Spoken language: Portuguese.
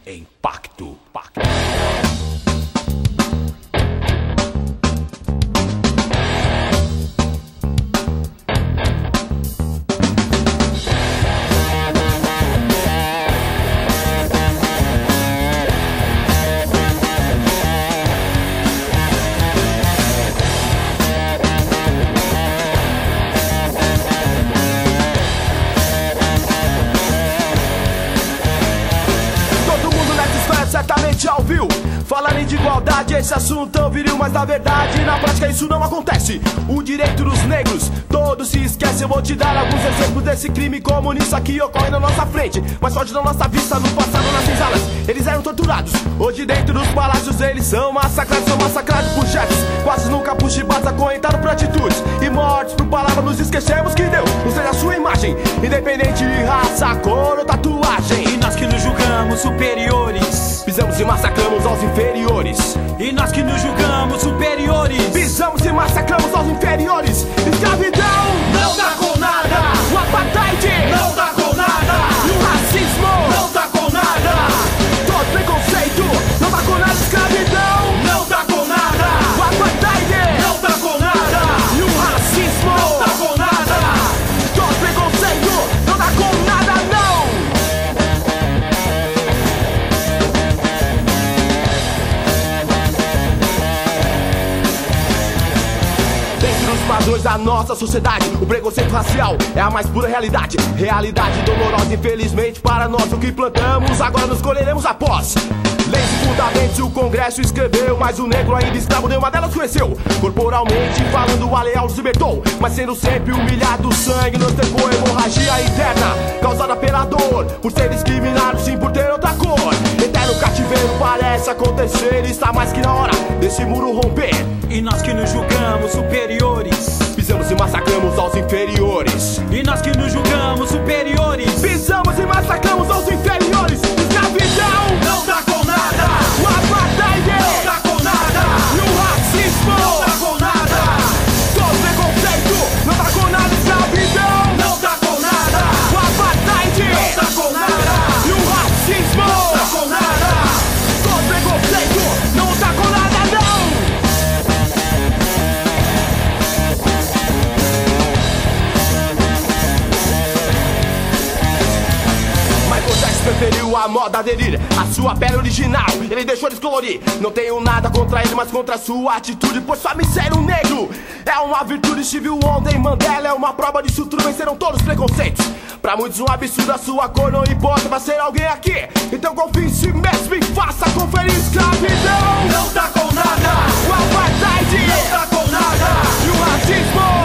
Impacto. Certamente já ouviu falarem de igualdade, esse assunto tão viril, mas na verdade na prática isso não acontece. O direito dos negros, todos se esquecem. Eu vou te dar alguns exemplos desse crime comunista que ocorre na nossa frente, mas foge da nossa vista. No passado nas senzalas eles eram torturados, hoje dentro dos palácios eles são massacrados por chefes, quase nunca por chibatas, acorrentados por atitudes e mortos por palavras. Nos esquecemos que Deus nos fez a sua imagem, independente de raça, cor ou tatuagem. E nós que nos julgamos superiores, pisamos e massacramos aos inferiores. E nós que nos julgamos superiores, pisamos e massacramos aos inferiores. Escravidão não dá com nada, o apartheid não dá com nada, e o racismo não dá com nada, todo preconceito não dá com nada. Escravidão não dá com nada, o apartheid não dá com nada, e o racismo não dá com nada, todo preconceito não dá com nada, não. Padrões da nossa sociedade, o preconceito racial é a mais pura realidade. Realidade dolorosa, infelizmente para nós. O que plantamos, agora nos colheremos após. Leis e fundamentos o Congresso escreveu, mas o negro ainda escravo nenhuma delas conheceu. Corporalmente falando, o Aleal nos libertou, mas sendo sempre humilhado, o sangue nos cercou. Hemorragia interna causada pela dor, por ser discriminado, sim, por ter outra cor. Eterno cativeiro parece acontecer, está mais que na hora desse muro romper. E nós que nos julgamos superiores, pisamos e massacramos aos inferiores. E nós que nos julgamos superiores, pisamos e massacramos aos inferiores. Escravidão não dá com nada, o apartheid não dá com nada, e o racismo não dá com nada, todo preconceito não dá com nada. Escravidão não dá com nada, o apartheid não dá com nada, e o racismo não dá com nada, todo preconceito não dá com nada, não. Preferiu a moda aderir a sua pele original, ele deixou descolorir. Não tenho nada contra ele, mas contra a sua atitude, pois sua ser um negro é uma virtude. Estive ontem, Mandela é uma prova de sutura. Venceram todos os preconceitos. Pra muitos um absurdo, a sua cor não importa pra ser alguém aqui. Então confie em si mesmo e faça conferir. Escravidão não dá com nada, o apartheid não dá com nada, e o racismo